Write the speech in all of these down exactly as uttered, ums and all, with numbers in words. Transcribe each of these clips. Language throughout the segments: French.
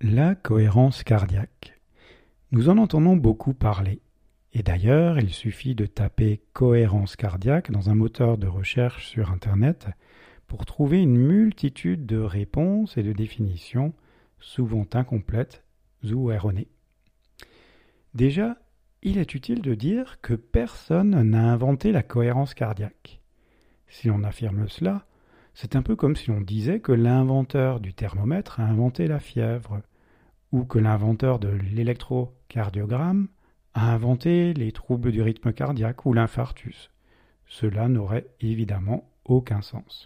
La cohérence cardiaque. Nous en entendons beaucoup parler. Et d'ailleurs, il suffit de taper cohérence cardiaque dans un moteur de recherche sur Internet pour trouver une multitude de réponses et de définitions, souvent incomplètes ou erronées. Déjà, il est utile de dire que personne n'a inventé la cohérence cardiaque. Si on affirme cela, c'est un peu comme si on disait que l'inventeur du thermomètre a inventé la fièvre, ou que l'inventeur de l'électrocardiogramme a inventé les troubles du rythme cardiaque ou l'infarctus. Cela n'aurait évidemment aucun sens.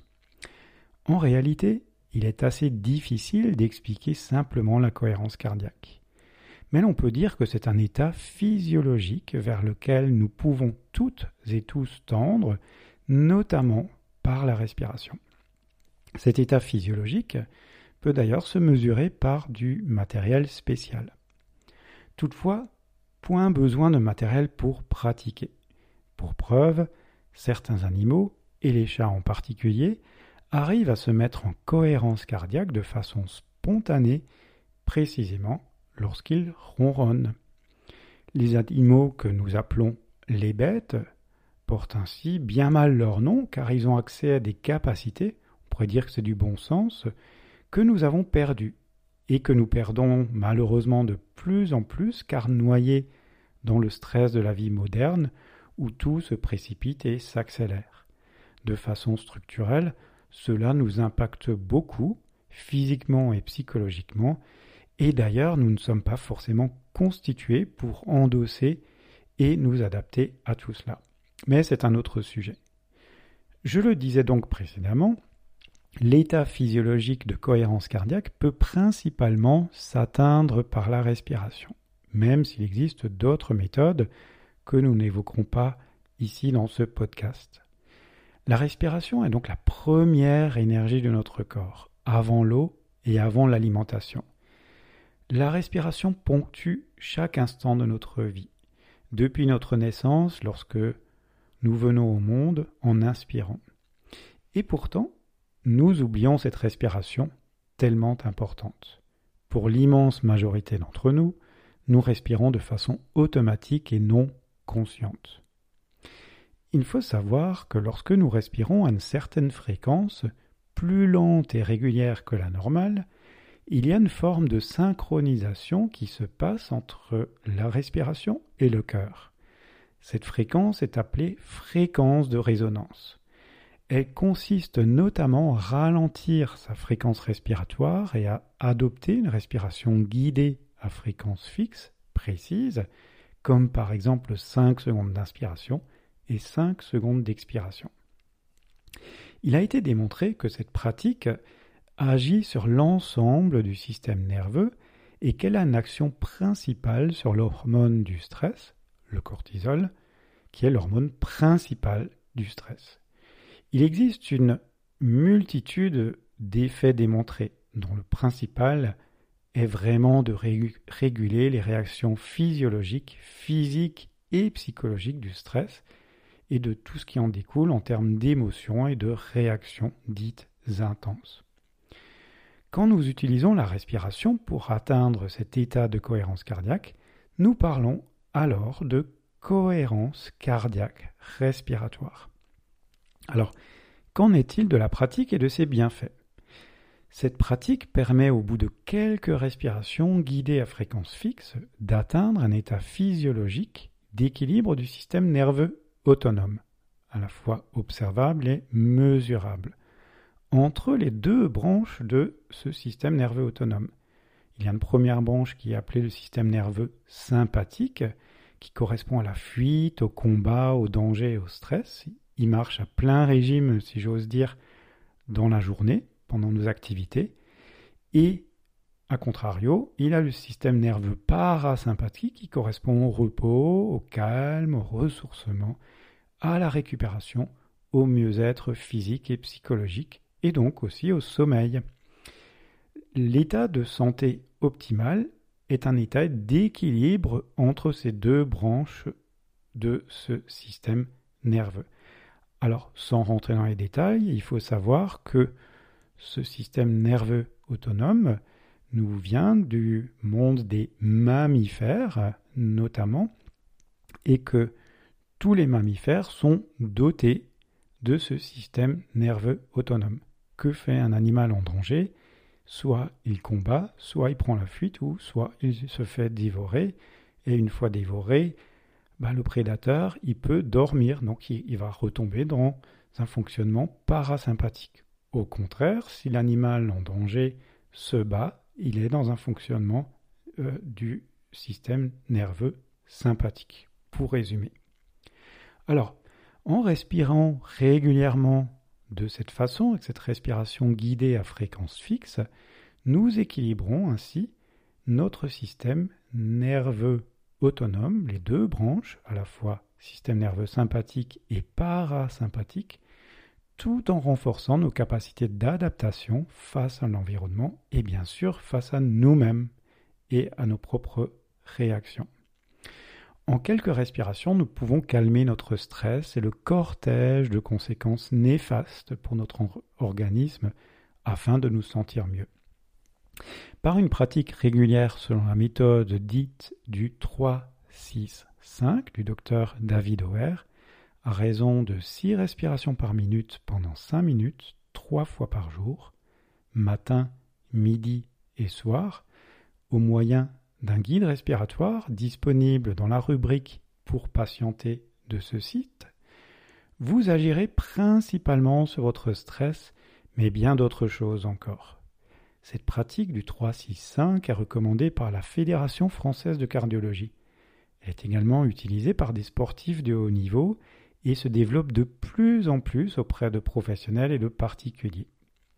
En réalité, il est assez difficile d'expliquer simplement la cohérence cardiaque. Mais l'on peut dire que c'est un état physiologique vers lequel nous pouvons toutes et tous tendre, notamment par la respiration. Cet état physiologique peut d'ailleurs se mesurer par du matériel spécial. Toutefois, point besoin de matériel pour pratiquer. Pour preuve, certains animaux, et les chats en particulier, arrivent à se mettre en cohérence cardiaque de façon spontanée, précisément lorsqu'ils ronronnent. Les animaux que nous appelons les bêtes portent ainsi bien mal leur nom car ils ont accès à des capacités, on pourrait dire que c'est du bon sens, que nous avons perdues et que nous perdons malheureusement de plus en plus car noyés dans le stress de la vie moderne où tout se précipite et s'accélère. De façon structurelle, cela nous impacte beaucoup, physiquement et psychologiquement, et d'ailleurs nous ne sommes pas forcément constitués pour endosser et nous adapter à tout cela. Mais c'est un autre sujet. Je le disais donc précédemment, l'état physiologique de cohérence cardiaque peut principalement s'atteindre par la respiration, même s'il existe d'autres méthodes que nous n'évoquerons pas ici dans ce podcast. La respiration est donc la première énergie de notre corps, avant l'eau et avant l'alimentation. La respiration ponctue chaque instant de notre vie, depuis notre naissance lorsque nous venons au monde en inspirant. Et pourtant, nous oublions cette respiration tellement importante. Pour l'immense majorité d'entre nous, nous respirons de façon automatique et non consciente. Il faut savoir que lorsque nous respirons à une certaine fréquence, plus lente et régulière que la normale, il y a une forme de synchronisation qui se passe entre la respiration et le cœur. Cette fréquence est appelée fréquence de résonance. Elle consiste notamment à ralentir sa fréquence respiratoire et à adopter une respiration guidée à fréquence fixe, précise, comme par exemple cinq secondes d'inspiration et cinq secondes d'expiration. Il a été démontré que cette pratique agit sur l'ensemble du système nerveux et qu'elle a une action principale sur l'hormone du stress, le cortisol, qui est l'hormone principale du stress. Il existe une multitude d'effets démontrés, dont le principal est vraiment de ré- réguler les réactions physiologiques, physiques et psychologiques du stress et de tout ce qui en découle en termes d'émotions et de réactions dites intenses. Quand nous utilisons la respiration pour atteindre cet état de cohérence cardiaque, nous parlons alors de cohérence cardiaque respiratoire. Alors, qu'en est-il de la pratique et de ses bienfaits ? Cette pratique permet au bout de quelques respirations guidées à fréquence fixe d'atteindre un état physiologique d'équilibre du système nerveux autonome, à la fois observable et mesurable, entre les deux branches de ce système nerveux autonome. Il y a une première branche qui est appelée le système nerveux sympathique, qui correspond à la fuite, au combat, au danger et au stress. Il marche à plein régime, si j'ose dire, dans la journée, pendant nos activités. Et, à contrario, il a le système nerveux parasympathique qui correspond au repos, au calme, au ressourcement, à la récupération, au mieux-être physique et psychologique, et donc aussi au sommeil. L'état de santé optimal est un état d'équilibre entre ces deux branches de ce système nerveux. Alors, sans rentrer dans les détails, il faut savoir que ce système nerveux autonome nous vient du monde des mammifères, notamment, et que tous les mammifères sont dotés de ce système nerveux autonome. Que fait un animal en danger ? Soit il combat, soit il prend la fuite, ou soit il se fait dévorer. Et une fois dévoré, ben le prédateur, il peut dormir, donc il, il va retomber dans un fonctionnement parasympathique. Au contraire, si l'animal en danger se bat, il est dans un fonctionnement euh, du système nerveux sympathique, pour résumer. Alors, en respirant régulièrement de cette façon, avec cette respiration guidée à fréquence fixe, nous équilibrons ainsi notre système nerveux autonome, les deux branches, à la fois système nerveux sympathique et parasympathique, tout en renforçant nos capacités d'adaptation face à l'environnement et bien sûr face à nous-mêmes et à nos propres réactions. En quelques respirations, nous pouvons calmer notre stress et le cortège de conséquences néfastes pour notre organisme afin de nous sentir mieux. Par une pratique régulière selon la méthode dite du trois six cinq du docteur David O'Hare, à raison de six respirations par minute pendant cinq minutes, trois fois par jour, matin, midi et soir, au moyen d'un guide respiratoire disponible dans la rubrique « Pour patienter » de ce site, vous agirez principalement sur votre stress, mais bien d'autres choses encore. Cette pratique du trois six cinq est recommandée par la Fédération française de cardiologie. Elle est également utilisée par des sportifs de haut niveau et se développe de plus en plus auprès de professionnels et de particuliers.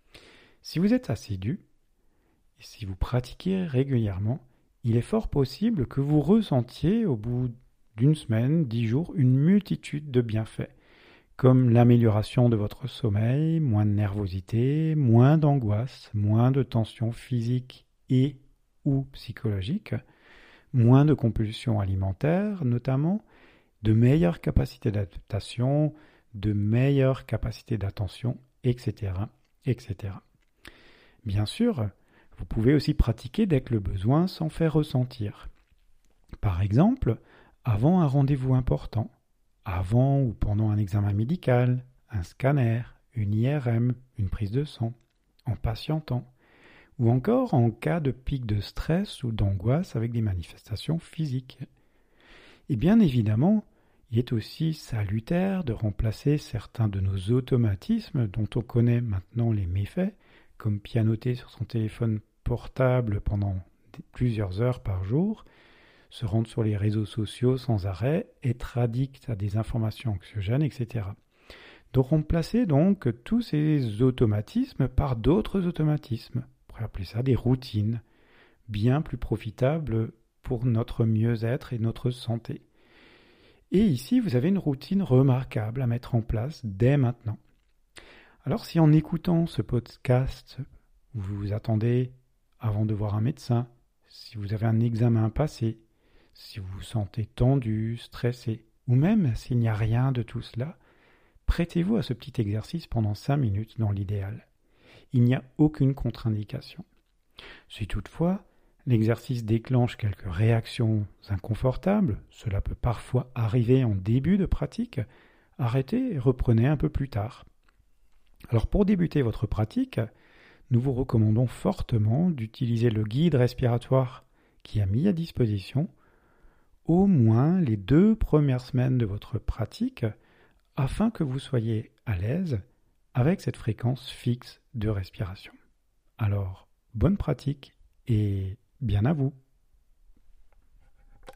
Si vous êtes assidu, et si vous pratiquez régulièrement, il est fort possible que vous ressentiez au bout d'une semaine, dix jours, une multitude de bienfaits, comme l'amélioration de votre sommeil, moins de nervosité, moins d'angoisse, moins de tension physique et ou psychologique, moins de compulsions alimentaires notamment, de meilleures capacités d'adaptation, de meilleures capacités d'attention, et cetera, et cetera. Bien sûr, vous pouvez aussi pratiquer dès que le besoin s'en fait ressentir. Par exemple, avant un rendez-vous important, avant ou pendant un examen médical, un scanner, une I R M, une prise de sang, en patientant, ou encore en cas de pic de stress ou d'angoisse avec des manifestations physiques. Et bien évidemment, il est aussi salutaire de remplacer certains de nos automatismes dont on connaît maintenant les méfaits, comme pianoter sur son téléphone portable pendant plusieurs heures par jour, se rendre sur les réseaux sociaux sans arrêt, être addict à des informations anxiogènes, et cetera. De remplacer donc tous ces automatismes par d'autres automatismes. On pourrait appeler ça des routines, bien plus profitables pour notre mieux-être et notre santé. Et ici, vous avez une routine remarquable à mettre en place dès maintenant. Alors si en écoutant ce podcast, vous vous attendez avant de voir un médecin, si vous avez un examen à passer, si vous vous sentez tendu, stressé, ou même s'il n'y a rien de tout cela, prêtez-vous à ce petit exercice pendant cinq minutes dans l'idéal. Il n'y a aucune contre-indication. Si toutefois, l'exercice déclenche quelques réactions inconfortables, cela peut parfois arriver en début de pratique, arrêtez et reprenez un peu plus tard. Alors pour débuter votre pratique, nous vous recommandons fortement d'utiliser le guide respiratoire qui est mis à disposition au moins les deux premières semaines de votre pratique afin que vous soyez à l'aise avec cette fréquence fixe de respiration. Alors, bonne pratique et bien à vous!